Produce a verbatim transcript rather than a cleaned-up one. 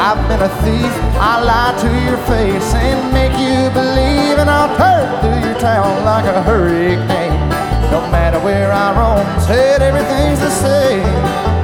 I've been a thief, I lie to your face and make you believe, and I'll tear through your town like a hurricane. No matter where I roam, said everything's the same.